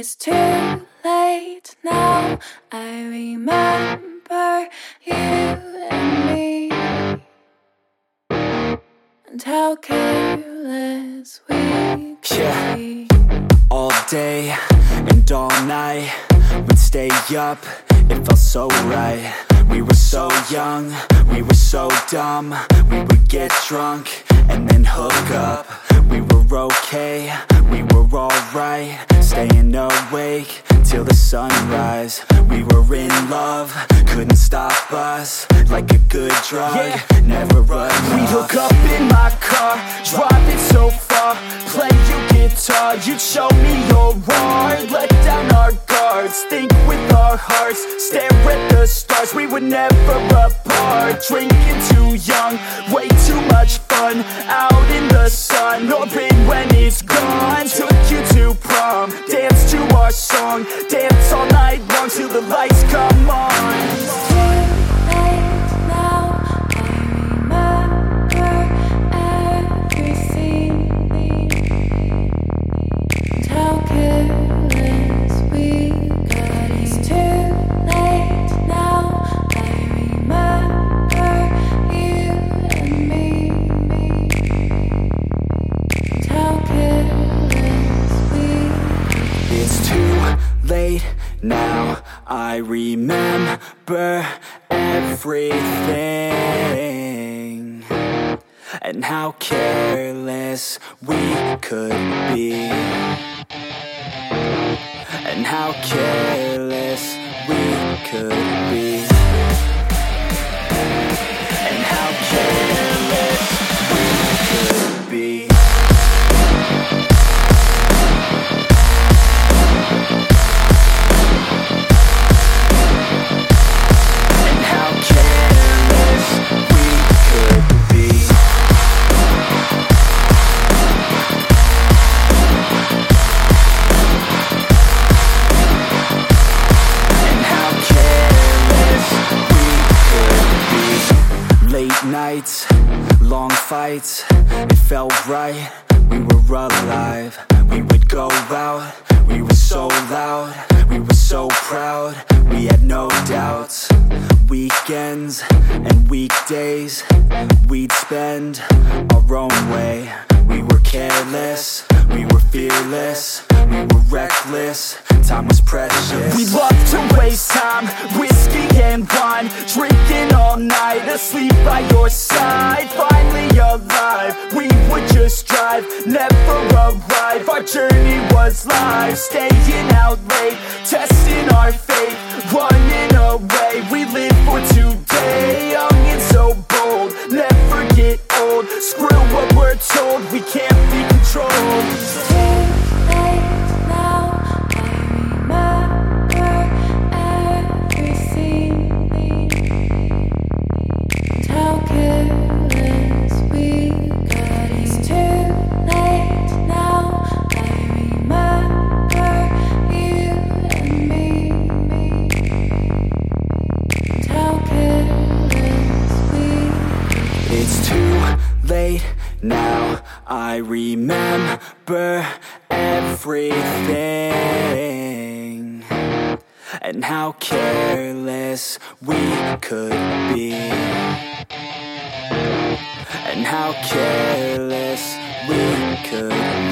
It's too late now. I remember you and me, and how careless we could be. All day and all night, we'd stay up, it felt so right. We were so young, we were so dumb. We would get drunk and then hook up. We were okay, we were alright, staying awake till the sunrise. We were in love, couldn't stop us, like a good drug, never enough. We'd hook up in my car, driving so far, play you guitar, you'd show me your art, let down our guards, think with our hearts, stare at the stars. We were never apart, drinking too young, way too much fun, out in the sun, no pain when it's gone. Took you to prom, dance to our song, dance all night long till the lights come on. It's too late now. I remember everything, and how careless we got. It's too late now. I remember you and me, and how careless we. It's too late now, I remember everything, and how careless we could be, and how careless we could be, and how careless we could be. Nights, long fights, it felt right, we were alive. We would go out, we were so loud, we were so proud, we had no doubts. Weekends and weekdays, we'd spend our own way. We were careless, we were fearless, we were reckless, time was precious. We loved to waste time, whiskey and wine, drinking all night, asleep by your side. Finally alive, we would just drive, never arrive. Our journey was live, staying out late, testing our fate, running away. We live for today, young and so bold, never get old. Screw what we're told, we can't be controlled. It's too late now. I remember everything, and how careless we got. It's too late now. I remember you and me, and how careless we. It's too late now, I remember everything, and how careless we could be, and how careless we could be.